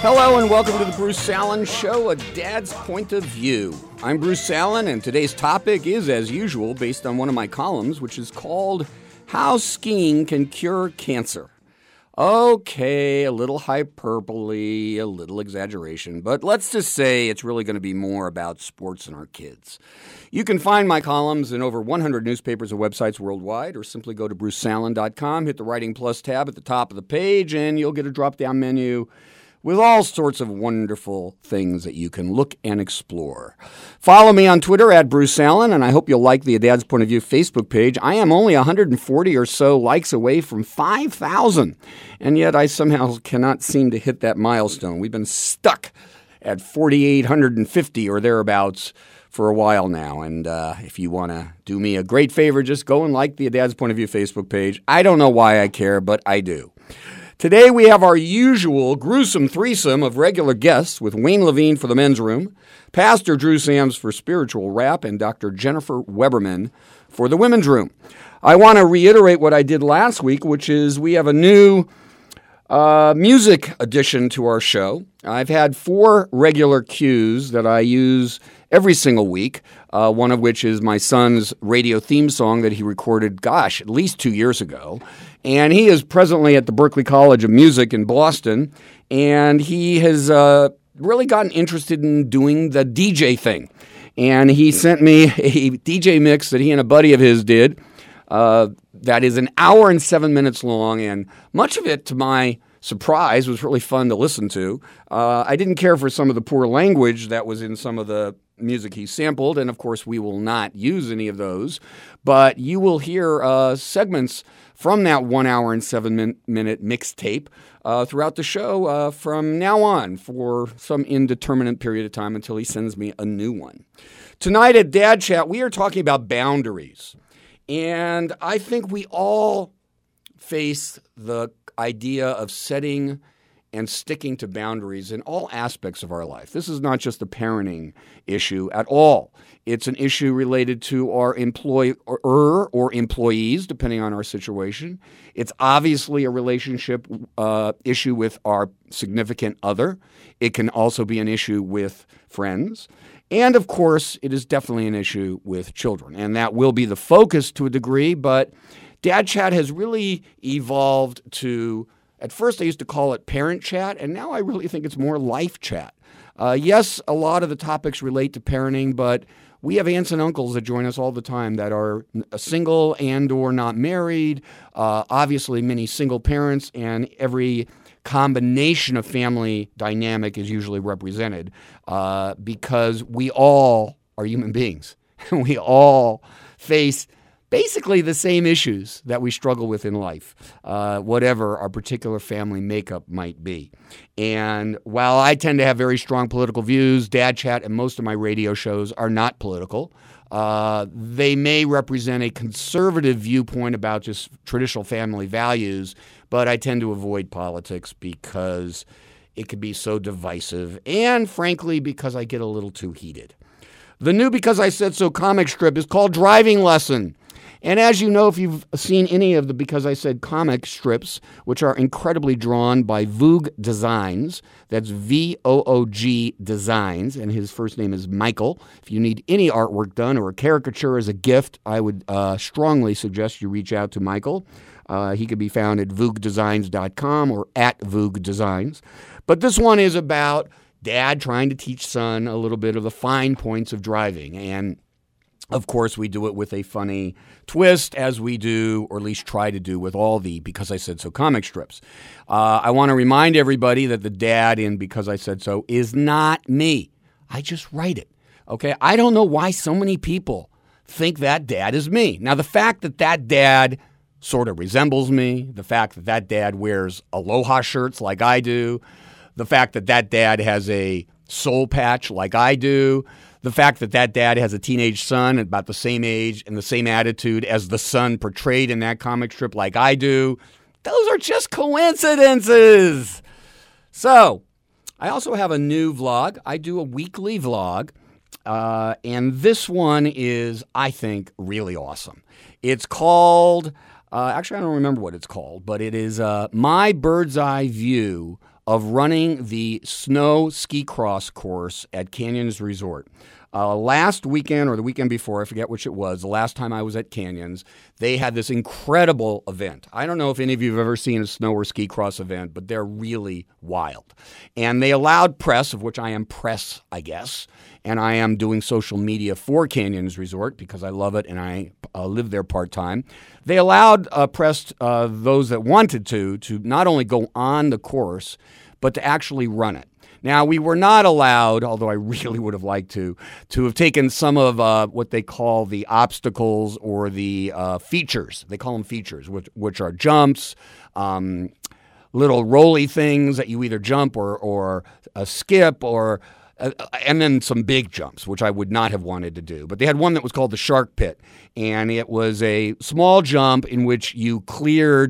Hello and welcome to the Bruce Allen Show, a dad's point of view. I'm Bruce Allen, and today's topic is, as usual, based on one of my columns, which is called How Skiing Can Cure Cancer. Okay, a little hyperbole, a little exaggeration, but let's just say it's really going to be more about sports and our kids. You can find my columns in over 100 newspapers and websites worldwide, or simply go to bruceallen.com, hit the Writing Plus tab at the top of the page, and you'll get a drop-down menu with all sorts of wonderful things that you can look and explore. Follow me on Twitter at Bruce Allen, and I hope you'll like the A Dad's Point of View Facebook page. I am only 140 or so likes away from 5,000, and yet I somehow cannot seem to hit that milestone. We've been stuck at 4,850 or thereabouts for a while now, and if you want to do me a great favor, just go and like the A Dad's Point of View Facebook page. I don't know why I care, but I do. Today we have our usual gruesome threesome of regular guests with Wayne Levine for the men's room, Pastor Drew Sams for spiritual rap, and Dr. Jennifer Weberman for the women's room. I want to reiterate what I did last week, which is we have a new music addition to our show. I've had 4 regular cues that I use every single week, one of which is my son's radio theme song that he recorded, at least 2 years ago. And he is presently at the Berklee College of Music in Boston, and he has really gotten interested in doing the DJ thing. And he sent me a DJ mix that he and a buddy of his did that is an hour and 7 minutes long, and much of it, to my surprise, was really fun to listen to. I didn't care for some of the poor language that was in some of the music he sampled, and of course we will not use any of those, but you will hear segments from that 1 hour and 7 minute mixtape throughout the show from now on for some indeterminate period of time until he sends me a new one. Tonight at Dad Chat, we are talking about boundaries, and I think we all face the idea of setting and sticking to boundaries in all aspects of our life. This is not just a parenting issue at all. It's an issue related to our employer or employees, depending on our situation. It's obviously a relationship issue with our significant other. It can also be an issue with friends. And, of course, it is definitely an issue with children. And that will be the focus to a degree, but Dad Chat has really evolved to, at first I used to call it Parent Chat, and now I really think it's more Life Chat. Yes, a lot of the topics relate to parenting, but we have aunts and uncles that join us all the time that are single and or not married, obviously many single parents, and every combination of family dynamic is usually represented because we all are human beings. We all face basically the same issues that we struggle with in life, whatever our particular family makeup might be. And while I tend to have very strong political views, Dad Chat and most of my radio shows are not political. They may represent a conservative viewpoint about just traditional family values, but I tend to avoid politics because it could be so divisive and, frankly, because I get a little too heated. The new Because I Said So comic strip is called Driving Lesson. And as you know, if you've seen any of the Because I Said comic strips, which are incredibly drawn by Voog Designs, that's VOOG Designs, and his first name is Michael. If you need any artwork done or a caricature as a gift, I would strongly suggest you reach out to Michael. He can be found at voogdesigns.com or at Voog Designs. But this one is about dad trying to teach son a little bit of the fine points of driving. And of course, we do it with a funny twist, as we do, or at least try to do, with all the Because I Said So comic strips. I want to remind everybody that the dad in Because I Said So is not me. I just write it, okay? I don't know why so many people think that dad is me. Now, the fact that that dad sort of resembles me, the fact that that dad wears Aloha shirts like I do, the fact that that dad has a soul patch like I do, the fact that that dad has a teenage son about the same age and the same attitude as the son portrayed in that comic strip like I do, those are just coincidences. So, I also have a new vlog. I do a weekly vlog, and this one is, I think, really awesome. It's called, actually I don't remember what it's called, but it is My Bird's Eye View of running the snow ski cross course at Canyons Resort. Last weekend or the weekend before, I forget which it was, the last time I was at Canyons, they had this incredible event. I don't know if any of you have ever seen a snow or ski cross event, but they're really wild. And they allowed press, of which I am press, I guess, and I am doing social media for Canyons Resort because I love it and I live there part-time. They allowed press, those that wanted to not only go on the course, but to actually run it. Now, we were not allowed, although I really would have liked to have taken some of what they call the obstacles or the features. They call them features, which are jumps, little rolly things that you either jump or skip, or and then some big jumps, which I would not have wanted to do. But they had one that was called the Shark Pit, and it was a small jump in which you cleared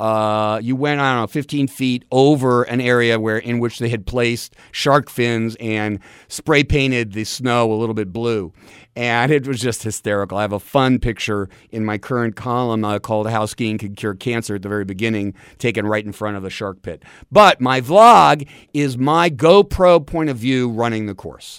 you went, 15 feet over an area in which they had placed shark fins and spray painted the snow a little bit blue. And it was just hysterical. I have a fun picture in my current column called How Skiing Can Cure Cancer at the very beginning, taken right in front of the shark pit. But my vlog is my GoPro point of view running the course.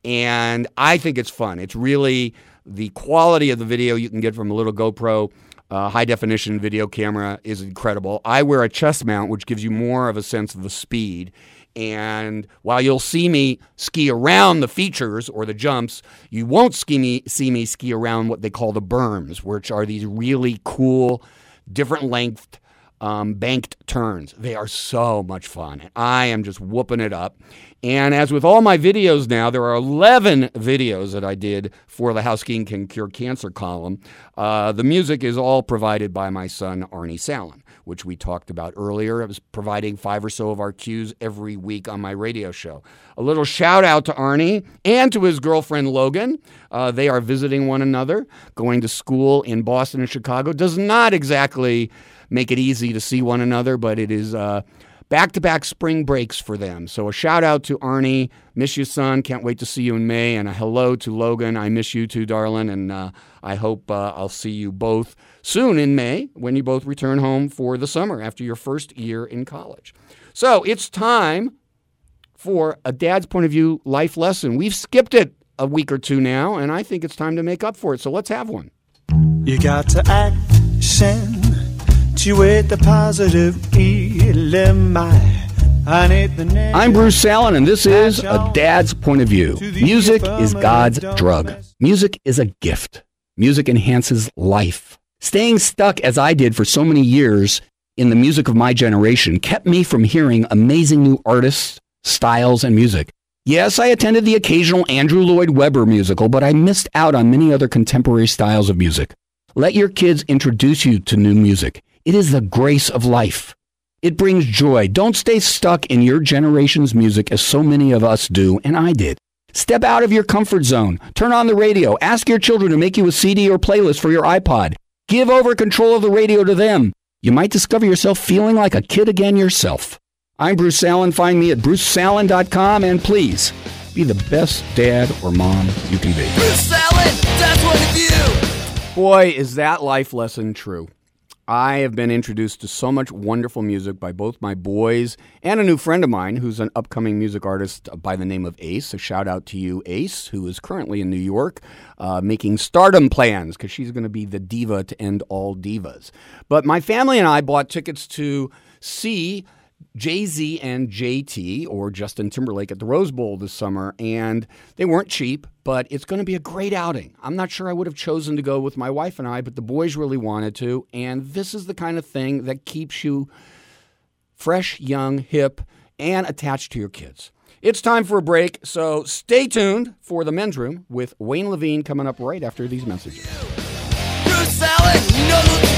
And I think it's fun. It's really the quality of the video you can get from a little GoPro high-definition video camera is incredible. I wear a chest mount, which gives you more of a sense of the speed. And while you'll see me ski around the features or the jumps, you won't see me ski around what they call the berms, which are these really cool, different length, banked turns. They are so much fun. And I am just whooping it up. And as with all my videos now, there are 11 videos that I did for the How Skiing Can Cure Cancer column. The music is all provided by my son, Arnie Sallin, which we talked about earlier. I was providing 5 or so of our cues every week on my radio show. A little shout out to Arnie and to his girlfriend, Logan. They are visiting one another, going to school in Boston and Chicago. Does not exactly make it easy to see one another, but it is back-to-back spring breaks for them. So a shout-out to Arnie. Miss you, son. Can't wait to see you in May. And a hello to Logan. I miss you too, darling. And I hope I'll see you both soon in May when you both return home for the summer after your first year in college. So it's time for a Dad's Point of View life lesson. We've skipped it a week or two now, and I think it's time to make up for it. So let's have one. You got to action. With the positive I'm Bruce Sallin, and this is A Dad's Point of View. Music is God's drug. Music is a gift. Music enhances life. Staying stuck, as I did for so many years in the music of my generation, kept me from hearing amazing new artists, styles, and music. Yes, I attended the occasional Andrew Lloyd Webber musical, but I missed out on many other contemporary styles of music. Let your kids introduce you to new music. It is the grace of life. It brings joy. Don't stay stuck in your generation's music as so many of us do, and I did. Step out of your comfort zone. Turn on the radio. Ask your children to make you a CD or playlist for your iPod. Give over control of the radio to them. You might discover yourself feeling like a kid again yourself. I'm Bruce Sallin. Find me at brucesallin.com, and please be the best dad or mom you can be. Bruce Sallin, Dad's Point of View. Boy, is that life lesson true. I have been introduced to so much wonderful music by both my boys and a new friend of mine who's an upcoming music artist by the name of Ace. A shout out to you, Ace, who is currently in New York making stardom plans because she's going to be the diva to end all divas. But my family and I bought tickets to see Jay-Z and JT, or Justin Timberlake, at the Rose Bowl this summer, and they weren't cheap, but it's going to be a great outing. I'm not sure I would have chosen to go with my wife and I, but the boys really wanted to, and this is the kind of thing that keeps you fresh, young, hip, and attached to your kids. It's time for a break, so stay tuned for the Men's Room with Wayne Levine coming up right after these messages. Bruce Sallin,